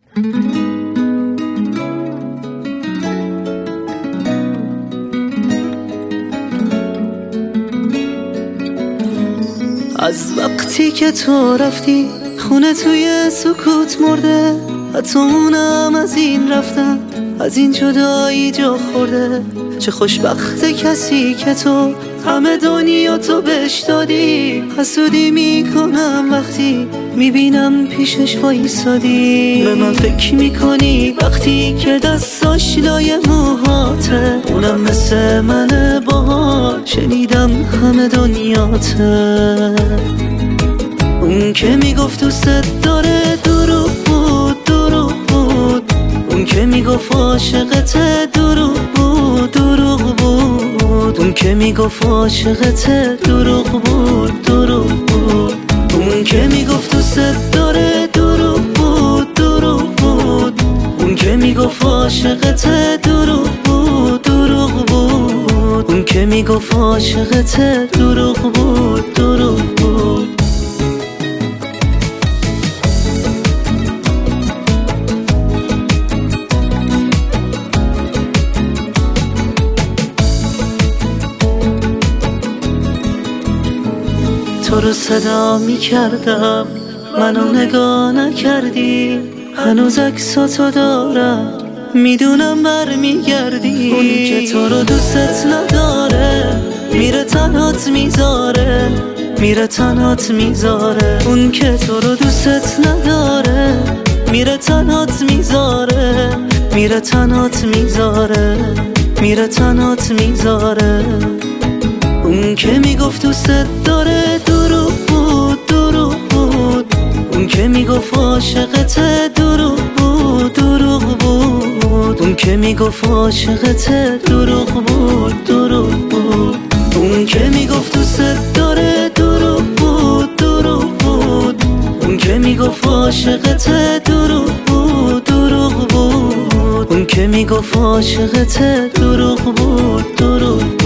از وقتی که تو رفتی خونه توی سکوت مرده، حتی اونم از این رفتن، از این جدایی جا خورده. چه خوشبخت کسی که تو همه دنیا تو بهش دادی. حسودی میکنم وقتی میبینم پیشش وایسادی. به من فکر میکنی وقتی که دستاش لای موهاته، اونم مثل منه باهات، شنیدم همه دنیاته. اون که میگفت دوست داره دروغ بود، دروغ بود. اون که میگفت عاشقته دروغ بود، دروغ بود. اون که میگفت عاشقته دروغ بود، دروغ بود. اون که میگفت دوست داره دروغ بود، دروغ بود. اون که میگفت عاشقته دروغ بود، دروغ بود. اون که میگفت عاشقته دروغ بود، دروغ بود. تو رو صدا میکردم منو نگاه نکردی، هنوز عکساتو دارم میدونم برمیگردی. اونی که تو رو دوستت نداره میره تنهات میذاره، میره تنهات میذاره. اون که تو رو دوستت نداره میره تنهات میذاره، میره تنهات میذاره، میره تنهات میذاره. اون که میگفت دوستت داره دروغ بود، دروغ بود. اون که میگفت عاشقته دروغ بود، دروغ بود. اون که میگفت عاشقته دروغ بود، دروغ بود. اون که میگفت دوستت داره دروغ بود، دروغ بود. اون که میگفت عاشقته دروغ بود، دروغ بود. اون که میگفت عاشقته دروغ بود، دروغ بود.